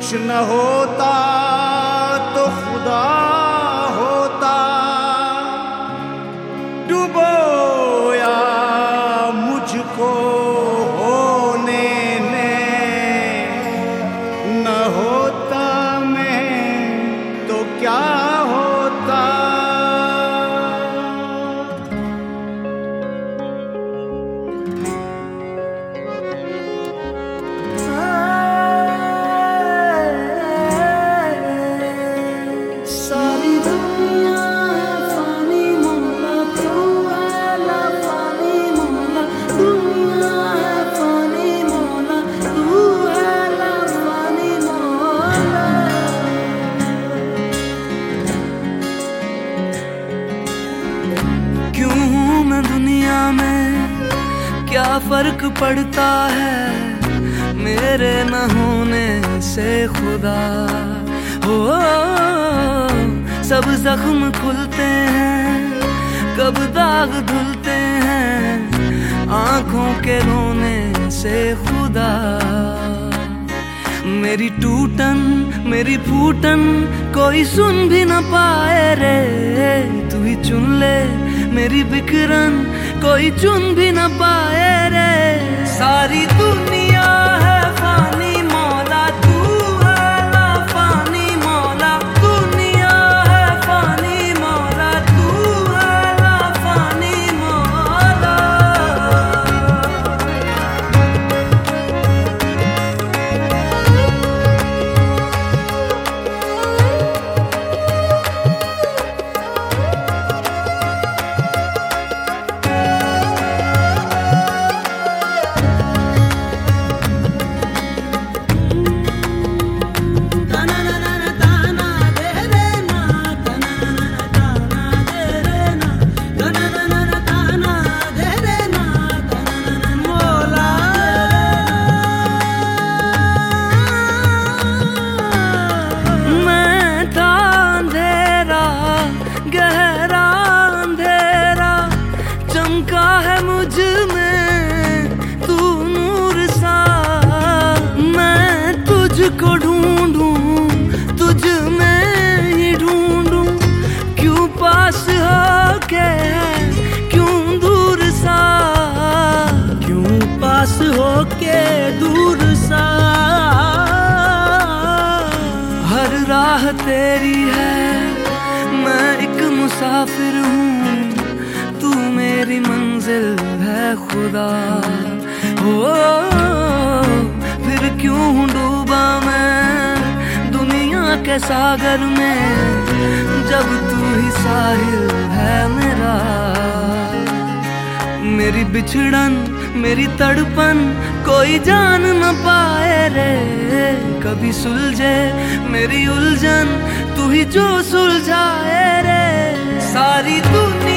कुछ न होता तो खुदा होता, डुबोया मुझको होने ने, न होता मैं तो क्या होता। दुनिया में क्या फर्क पड़ता है मेरे न होने से खुदा हो। सब जख्म खुलते हैं, कब दाग धुलते हैं आंखों के रोने से खुदा। मेरी टूटन मेरी फूटन कोई सुन भी न पाए रे, तू ही चुन ले मेरी बिखरन कोई चुन भी न पाए रे। सारी दुनिया है फानी मौला, तू है ना फानी मौला। दुनिया है फानी मौला, तू है ना फानी मौला। को ढूंढूं तुझ में ही ढूंढूं, क्यों पास होके क्यों दूर सा, क्यों पास होके दूर सा। हर राह तेरी है, मैं एक मुसाफिर हूँ, तू मेरी मंजिल है खुदा हो। फिर क्यों डूबा मैं दुनिया के सागर में, जब तू ही साहिल है मेरा। मेरी बिछड़न मेरी तड़पन कोई जान न पाए रे, कभी सुलझे मेरी उलझन तू ही जो सुलझाए रे। सारी दुनिया